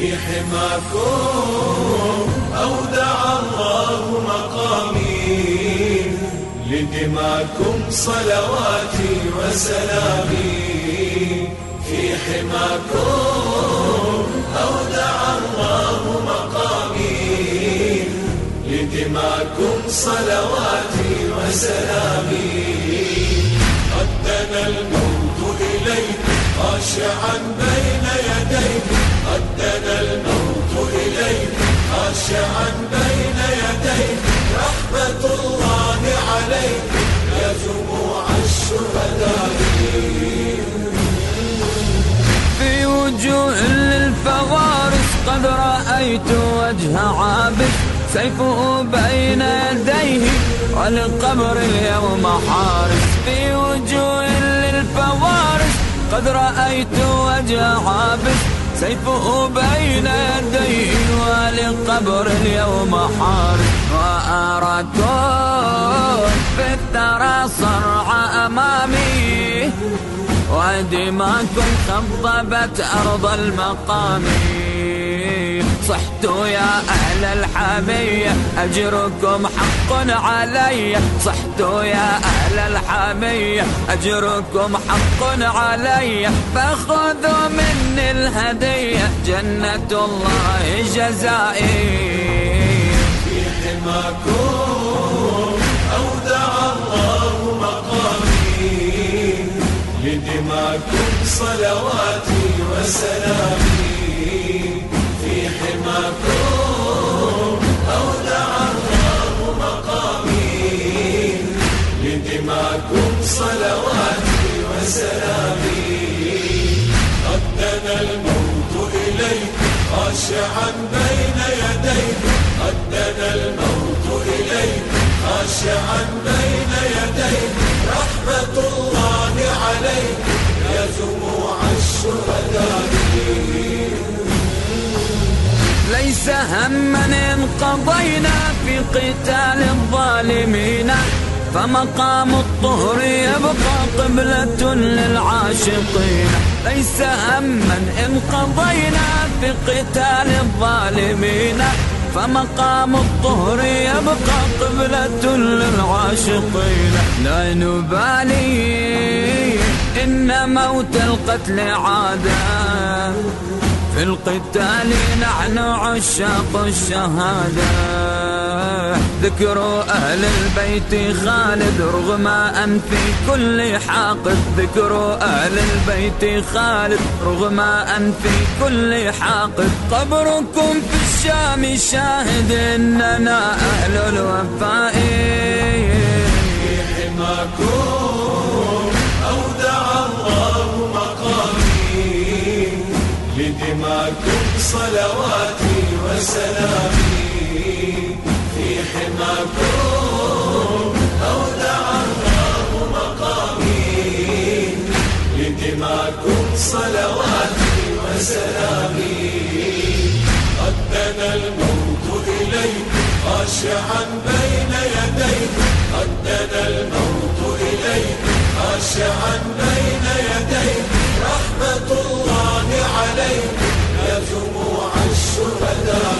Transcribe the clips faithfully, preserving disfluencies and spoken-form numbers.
في حماكم أودع الله مقامي، لدماكم صلواتي وسلامي. في حماكم أودع الله مقامي، لدماكم صلواتي وسلامي. قد دنا الموت إليك خاشعا بين يديك، قد دنا الموت إليك خاشعا بين يديك. رحمة الله عليك يا جموع الشهداء. في وجوه للفوارس قد رأيت وجه عابس، سيفه بين يديه وللقبر اليوم حارس. في وجوه للفوارس قد رأيت وجه عابس، سيفه بين يديه وللقبر اليوم حارس. وأراكم في الثرى صرع أمامي، ودماكم خضبت أرض المقام. صحت يا أهل الحمية أجركم حق علي، صحت يا أهل الحمية أجركم حق علي. فخذوا مني الهدية جنة الله جزائي. في حماكم أودع الله مقامي، لدماكم صلواتي وسلامي. في حماكم أودع الله مقامي، لدماكم صلواتي وسلامي. قد دنا الموت إليك خاشعا بين يديك، قد دنا الموت إليك خاشعا بين يديك. رحمة الله عليك يا جموع الشهداء. ليس هما إن قضينا في قتال الظالمين، فمقام الطهر يبقى قبلة للعاشقين. ليس هما إن قضينا في قتال الظالمين، فمقام الطهر يبقى قبلة للعاشقين. لا نبالي إن موت القتل عادة، في القتال نحن عشاق الشهادة. ذكر أهل البيت خالد رغم أن في كل حاقد، ذكر أهل البيت خالد رغم أن في كل حاقد. قبركم في الشام شاهد إننا أهل الوفاء. في حماكم أودع الله مقامي، لدماكم صلواتي وسلامي. في حماكم أودع الله مقامي، لدماكم صلواتي وسلامي. قد دنا الموت إليك خاشعا بين يديك، قد دنا الموت إليك خاشعا بين يديك. رحمة الله عليك يا جموع الشهداء.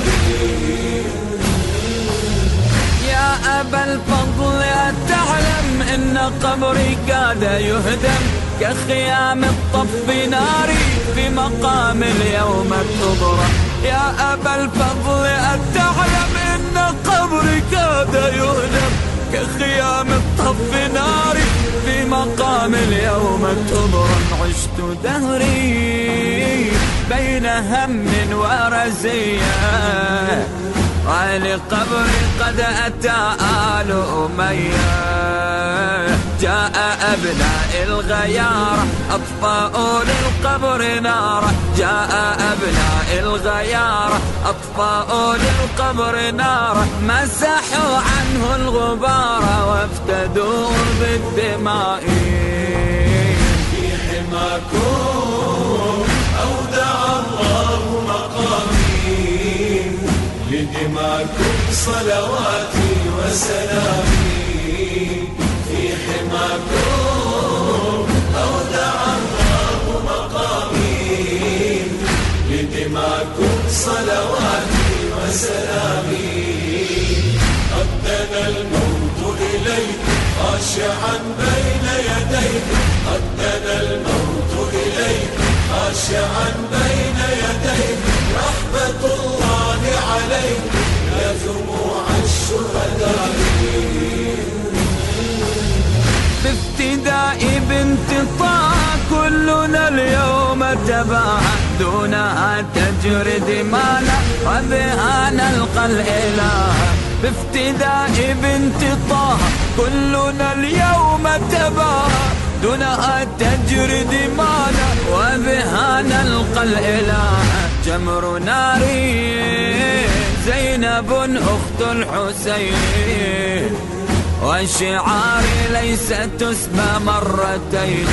يا أبا الفضل أتعلم إن قبري كاد يهدم، كخيام الطف ناري في مقام اليوم تضرب. يا أبا الفضل أتعلم إن قبري كاد يهدم، كخيام الطف ناري في مقام اليوم تضرب. عشت دهري بين هم ورزية، ولقبري قد أتى آل أمية. جاء أبناء الغيارة أطفاء للقبر نارا، جاء أبناء الغيارة أطفاء للقبر نارا. مسحوا عنه الغبار وافتدوا بالدماء. في حماكم أودع الله مقامي، لدماكم صلواتي وسلامي. في حماكم أودع الله مقامي، لدماكم لدماكم صلواتي وسلامي. ردنا الموت إليك خاشعا بين يديك، ردنا الموت إليك خاشعا بين يديك، رحمة الله عليك يا جموع الشهداء. بافتداء بنت طه كلنا اليوم تبع، دونها تجري دمانا وبها نلقى الإله. بافتداء بنت طه كلنا اليوم تبع، دونها تجري دمانا وبها نلقى الإله. جمر ناري زينب أخت الحسين، وشعاري ليس تسمى مرتين.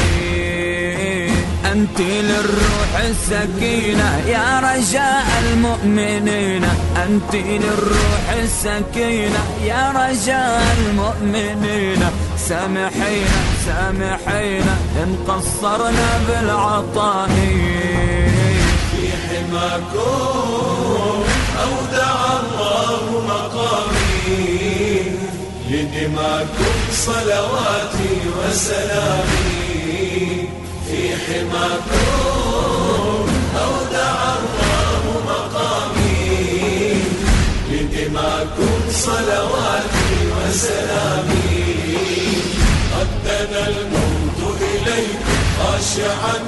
أنت للروح السكينة يا رجاء المؤمنين، أنت للروح السكينة يا رجاء المؤمنين. سامحينا سامحينا إن قصرنا بالعطاء. في حماكم أودع الله مقامي، لدماكم صلواتي وسلامي. في حماكم أودع الله مقامي، لدماكم صلواتي وسلامي. ردنا الموت إليك خاشعا